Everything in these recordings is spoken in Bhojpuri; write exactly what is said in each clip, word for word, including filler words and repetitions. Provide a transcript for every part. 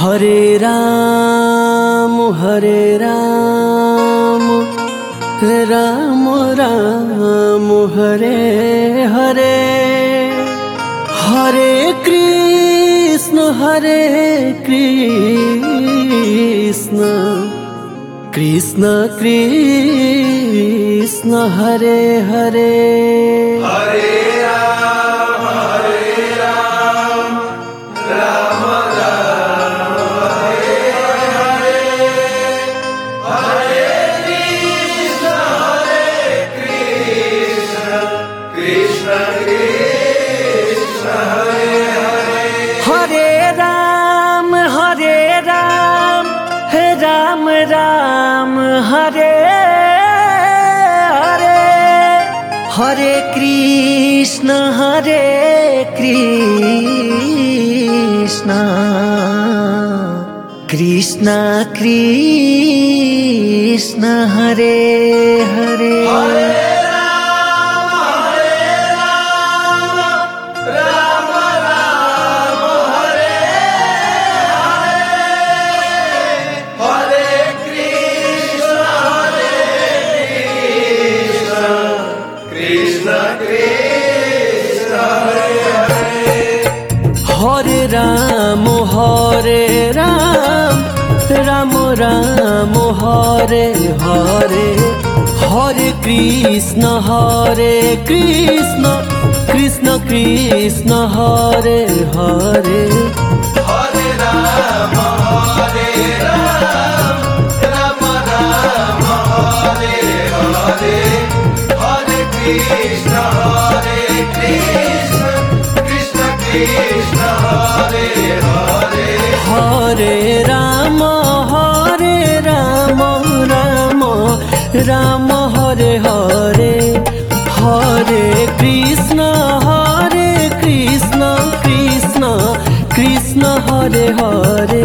हरे राम हरे राम राम राम हरे हरे हरे कृष्ण हरे कृष्ण कृष्ण कृष्ण हरे हरे हरे राम हरे राम राम राम हरे हरे हरे कृष्ण हरे कृष्ण कृष्ण कृष्ण हरे हरे हरे राम हरे राम हे राम राम हरे हरे हरे कृष्ण हरे कृष्ण कृष्ण कृष्ण हरे हरे हरे राम हरे राम राम राम हरे हरे हरे कृष्ण हरे कृष्ण कृष्ण कृष्ण हरे हरे हरे राम हरे राम राम राम हरे हरे हरे कृष्ण हरे कृष्ण कृष्ण कृष्ण हरे हरे हरे राम हरे राम राम राम हरे हरे हरे कृष्ण हरे कृष्ण कृष्ण कृष्ण हरे हरे हरे राम हरे राम राम राम हरे हरे हरे कृष्ण हरे कृष्ण कृष्ण कृष्ण हरे हरे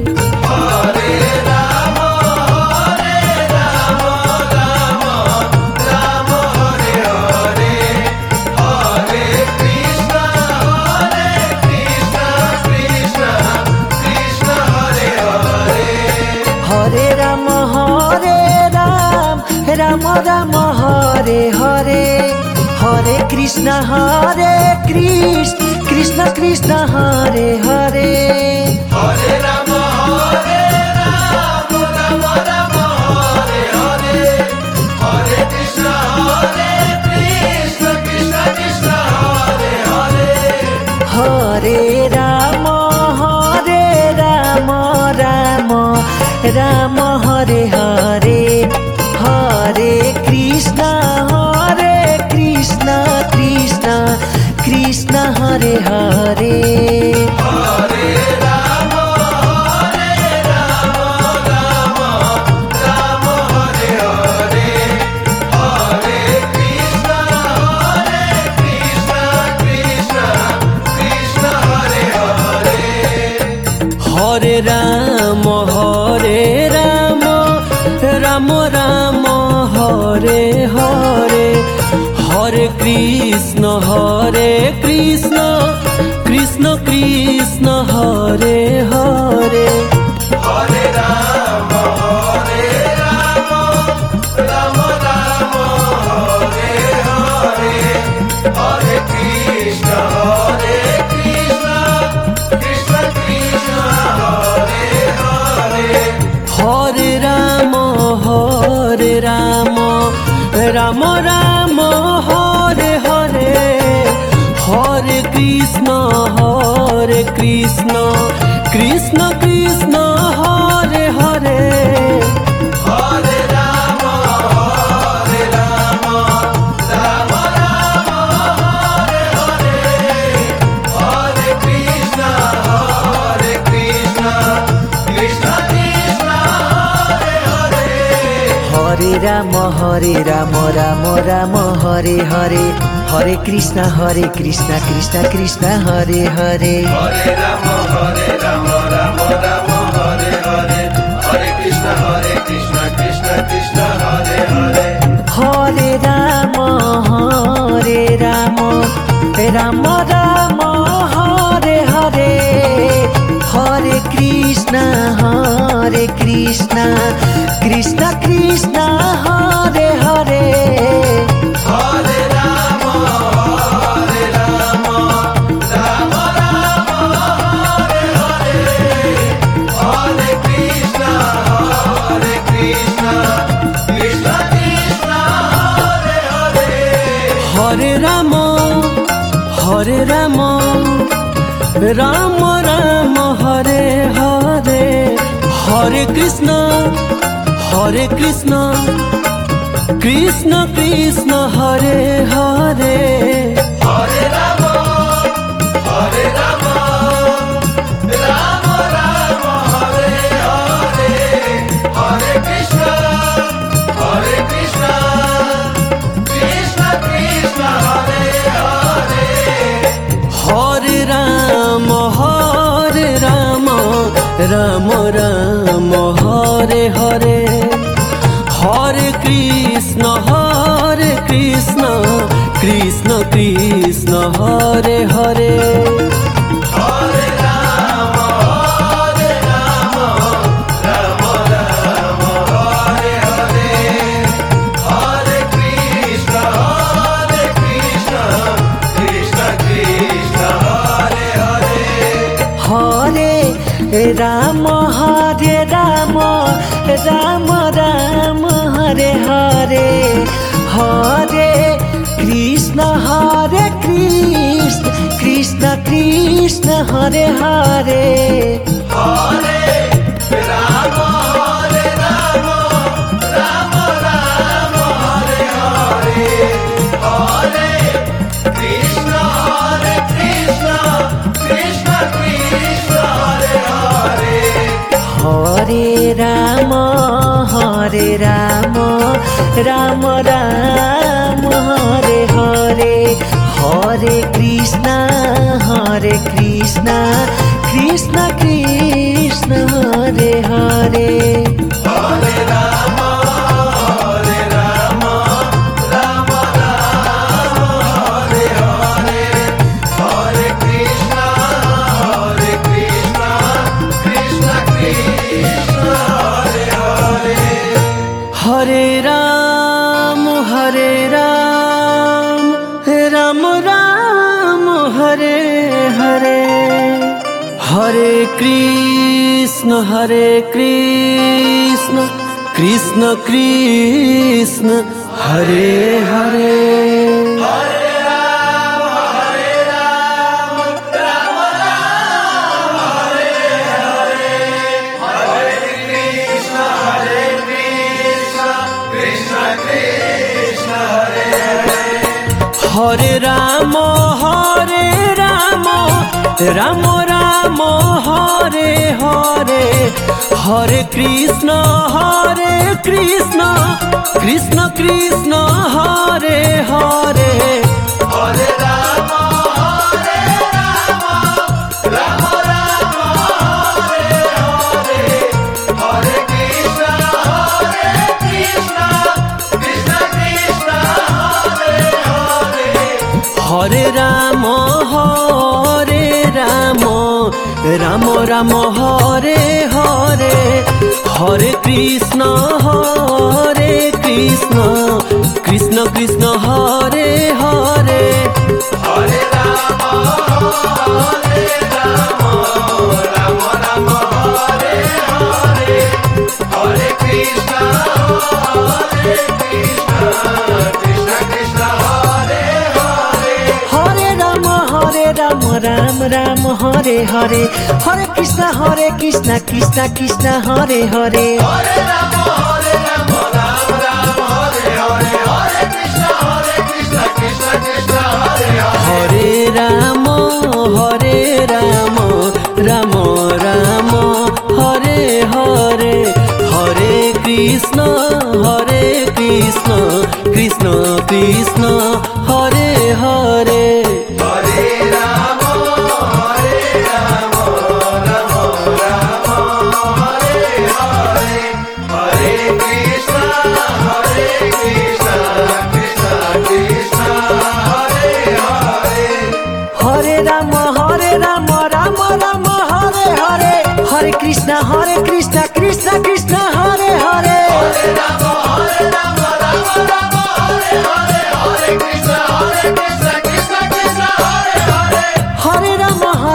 हरे राम हरे राम राम राम हरे हरे हरे कृष्ण हरे कृष्ण कृष्ण कृष्ण हरे हरे हरे राम हरे राम राम राम हरे हरे हरे कृष्ण हरे कृष्ण कृष्ण कृष्ण हरे हरे हरे राम हरे राम राम राम हरे हरे हरे कृष्ण हरे कृष्ण कृष्ण कृष्ण हरे हरे हरे राम हरे राम राम राम हरे हरे हरे कृष्ण हरे कृष्ण कृष्ण कृष्ण हरे हरे हरे राम हरे राम राम राम हरे हरे हरे कृष्ण हरे कृष्ण कृष्ण कृष्ण हरे हरे हरे राम हरे राम राम राम हरे हरे हरे कृष्ण हरे कृष्ण कृष्ण कृष्ण हरे हरे हरे राम हरे राम राम राम हरे हरे हरे कृष्ण हरे कृष्ण कृष्ण कृष्ण हरे हरे हरे राम हरे राम राम राम हरे हरे हरे कृष्ण हरे कृष्ण कृष्ण कृष्ण हरे हरे हरे राम हरे राम राम राम हरे हरे हरे कृष्ण हरे कृष्ण कृष्ण कृष्ण हरे हरे हरे राम हरे राम राम राम हरे हरे हरे कृष्ण हरे कृष्ण कृष्ण कृष्ण हरे हरे हरे राम हरे राम राम राम हरे हरे हरे कृष्ण हरे कृष्ण कृष्ण कृष्ण हरे हरे हरे राम हरे राम राम राम हरे हरे हरे कृष्ण कृष्ण हरे हरे हरे राम हरे राम राम राम हरे हरे हरे कृष्ण हरे कृष्ण कृष्ण कृष्ण हरे हरे हरे राम हरे राम राम राम हरे हरे हरे कृष्ण हरे कृष्ण कृष्ण कृष्ण हरे हरे हरे राम हरे राम राम राम हरे हरे हरे कृष्ण हरे कृष्ण कृष्ण कृष्ण हरे हरे हरे राम हरे राम राम राम हरे हरे हरे कृष्ण हरे कृष्ण कृष्ण कृष्ण हरे हरे हरे राम हरे राम राम राम हरे हरे हरे कृष्ण हरे कृष्ण कृष्ण कृष्ण हरे हरे हरे राम हरे राम राम राम हरे हरे हरे कृष्ण हरे कृष्ण कृष्ण कृष्ण हरे हरे हरे राम हरे राम राम राम हरे हरे हरे कृष्ण हरे कृष्ण कृष्ण कृष्ण हरे हरे हरे राम हरे राम राम राम हरे हरे हरे कृष्ण हरे कृष्ण कृष्ण कृष्ण हरे हरे हरे राम हरे राम राम राम हरे हरे हरे कृष्ण हरे कृष्ण कृष्ण कृष्ण हरे हरे हरे राम हरे राम राम राम हरे हरे हरे कृष्ण हरे कृष्ण कृष्ण कृष्ण हरे हरे हरे राम हरे राम राम राम हरे हरे हरे कृष्ण हरे कृष्ण कृष्ण कृष्ण हरे हरे हरे राम हरे राम राम राम हरे हरे हरे कृष्ण हरे कृष्ण कृष्ण कृष्ण हरे हरे हरे राम हरे राम राम राम हरे हरे हरे कृष्ण हरे कृष्ण कृष्ण कृष्ण हरे हरे हरे राम हरे राम राम राम हरे हरे हरे कृष्ण हरे कृष्ण कृष्ण कृष्ण हरे हरे हरे राम हरे राम राम राम हरे हरे हरे कृष्ण हरे कृष्ण कृष्ण कृष्ण हरे हरे हरे राम हरे राम राम राम हरे हरे हरे कृष्ण हरे कृष्ण कृष्ण कृष्ण हरे हरे हरे राम हरे राम राम राम हरे हरे हरे कृष्ण हरे कृष्ण कृष्ण कृष्ण हरे हरे हरे राम हरे राम राम राम हरे हरे हरे कृष्ण हरे कृष्ण कृष्ण कृष्ण हरे हरे हरे राम हरे राम राम राम हरे हरे हरे कृष्ण हरे कृष्ण कृष्ण कृष्ण हरे हरे हरे राम हरे राम राम राम हरे हरे हरे कृष्ण हरे कृष्ण कृष्ण कृष्ण हरे हरे हरे राम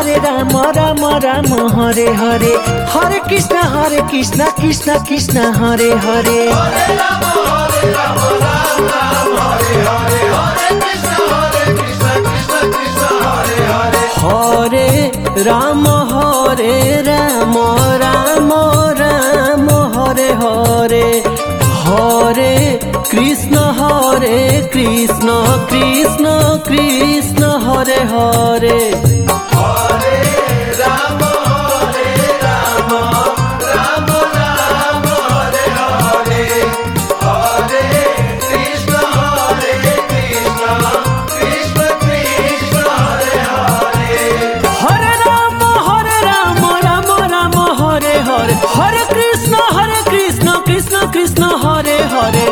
हरे राम राम राम हरे हरे हरे कृष्ण हरे कृष्ण कृष्ण कृष्ण हरे हरे हरे राम हरे राम राम राम हरे हरे हरे कृष्ण हरे कृष्ण कृष्ण कृष्ण हरे हरे हरे राम हरे राम राम राम हरे हरे हरे कृष्ण हरे कृष्ण कृष्ण कृष्ण हरे हरे हरे राम हरे राम राम राम हरे हरे हरे कृष्ण हरे कृष्ण कृष्ण कृष्ण हरे हरे हरे राम हरे राम राम राम हरे हरे हरे कृष्ण हरे कृष्ण कृष्ण कृष्ण हरे हरे